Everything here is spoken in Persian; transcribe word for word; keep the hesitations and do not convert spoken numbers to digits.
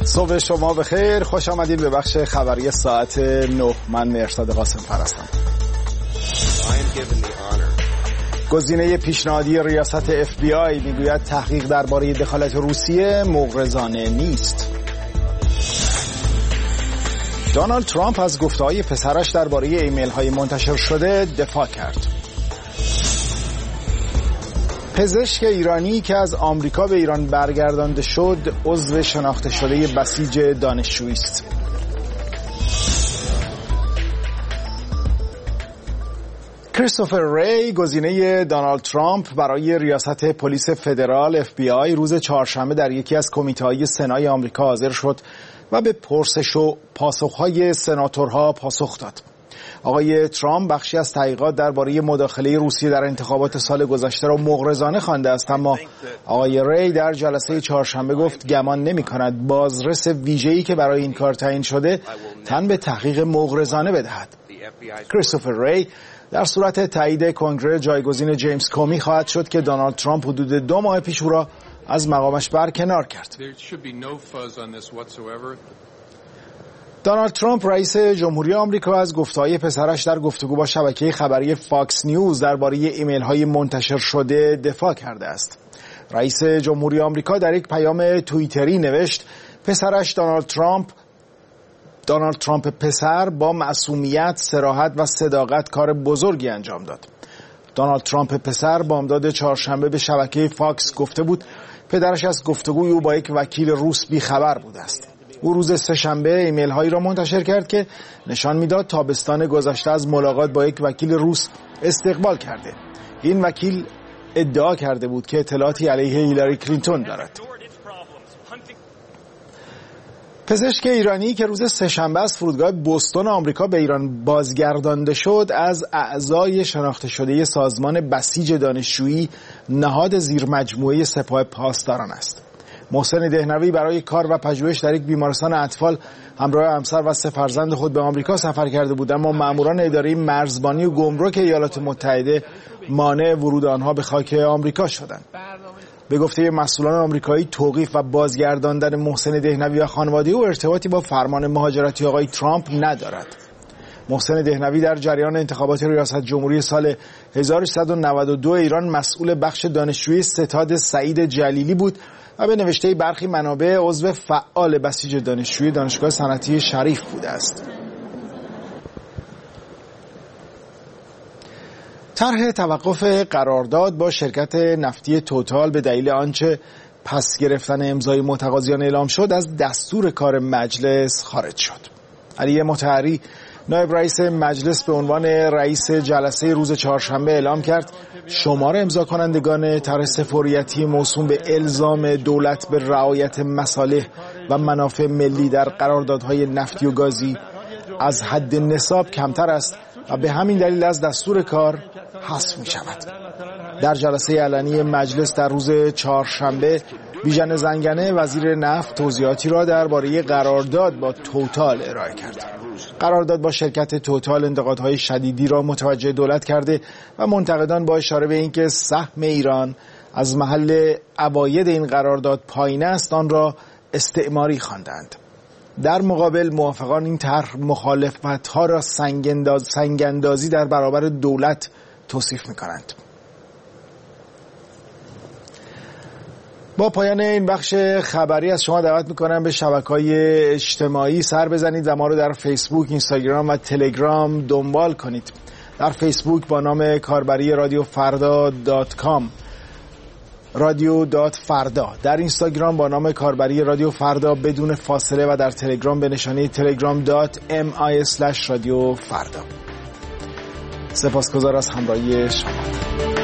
صبح شما بخیر، خوش آمدید به بخش خبری ساعت نه. من مرتضی قاسم هستم. گزینه پیشنهادی ریاست اف بی آی میگوید تحقیق درباره دخالت روسیه مغرضانه نیست. دونالد ترامپ از گفته‌های پسرش درباره ایمیل‌های منتشر شده دفاع کرد. پزشک ایرانی که از آمریکا به ایران برگردانده شد عضو شناخته شده بسیج دانشجویی است. کریستوفر ری گزینه دونالد ترامپ برای ریاست پلیس فدرال اف بی آی روز چهارشنبه در یکی از کمیته‌های سنای آمریکا حاضر شد و به پرسش و پاسخ‌های سناتورها پاسخ داد. آقای ترامپ بخشی از تحقیقات درباره مداخله روسیه در انتخابات سال گذشته را مغرضانه خوانده است، اما آقای ری در جلسه چهارشنبه گفت گمان نمی‌کند بازرس ویژه‌ای که برای این کار تعیین شده تن به تحقیق مغرضانه بدهد. کریستوفر ری در صورت تایید کنگره جایگزین جیمز کومی خواهد شد که دونالد ترامپ حدود دو ماه پیش او را از مقامش برکنار کرد. دونالد ترامپ رئیس جمهوری آمریکا از گفته‌های پسرش در گفتگو با شبکه خبری فاکس نیوز درباره ایمیل‌های منتشر شده دفاع کرده است. رئیس جمهوری آمریکا در یک پیام توییتری نوشت پسرش دونالد ترامپ دونالد ترامپ پسر با معصومیت، صراحت و صداقت کار بزرگی انجام داد. دونالد ترامپ پسر بامداد چهارشنبه به شبکه فاکس گفته بود پدرش از گفتگوی او با یک وکیل روس بیخبر بوده است. او روز سه‌شنبه ایمیل هایی را منتشر کرد که نشان میداد تابستان گذشته از ملاقات با یک وکیل روس استقبال کرده. این وکیل ادعا کرده بود که اطلاعاتی علیه هیلاری کلینتون دارد. پزشک ایرانی که روز سه‌شنبه از فرودگاه بوستون آمریکا به ایران بازگردانده شد از اعضای شناخته شده سازمان بسیج دانشجویی نهاد زیر مجموعه سپاه پاسداران است. محسن دهنوی برای کار و پژوهش در یک بیمارستان اطفال همراه همسر و سه فرزند خود به آمریکا سفر کرده بود، اما ماموران اداره مرزبانی و گمرک ایالات متحده مانع ورود آنها به خاک آمریکا شدند. به گفته مسئولان آمریکایی توقیف و بازگرداندن محسن دهنوی و خانواده او ارتباطی با فرمان مهاجرتی آقای ترامپ ندارد. محسن دهنوی در جریان انتخابات ریاست جمهوری سال هزار و سیصد و نود و دو ایران مسئول بخش دانشجویی ستاد سعید جلیلی بود و به نوشته برخی منابع عضو فعال بسیج دانشجویی دانشگاه صنعتی شریف بوده است. طرح توقف قرارداد با شرکت نفتی توتال به دلیل آنچه پس گرفتن امضای متقاضیان اعلام شد از دستور کار مجلس خارج شد. علی مطهری نایب رئیس مجلس به عنوان رئیس جلسه روز چهارشنبه اعلام کرد شمار امضا کنندگان طرح سفاریتی موسوم به الزام دولت به رعایت مصالح و منافع ملی در قراردادهای نفتی و گازی از حد نصاب کمتر است و به همین دلیل از دستور کار حذف می شود. در جلسه علنی مجلس در روز چهارشنبه بیژن زنگنه وزیر نفت توضیحاتی را درباره قرارداد با توتال ارائه کرد. قرارداد با شرکت توتال انتقادهای شدیدی را متوجه دولت کرده و منتقدان با اشاره به اینکه سهم ایران از محل عواید این قرارداد پایین است آن را استعماری خواندند. در مقابل موافقان این طرح مخالفت‌ها را سنگ‌انداز سنگ‌اندازی در برابر دولت توصیف می‌کنند. با پایان این بخش خبری از شما دعوت میکنم به شبکه‌های اجتماعی سر بزنید و ما رو در فیسبوک، اینستاگرام و تلگرام دنبال کنید. در فیسبوک با نام کاربری رادیو فردا دات کام رادیو دات فردا، در اینستاگرام با نام کاربری رادیو فردا بدون فاصله و در تلگرام به نشانی تلگرام دات ام آی اسلش رادیو فردا. سپاسگزار از همراهی شما.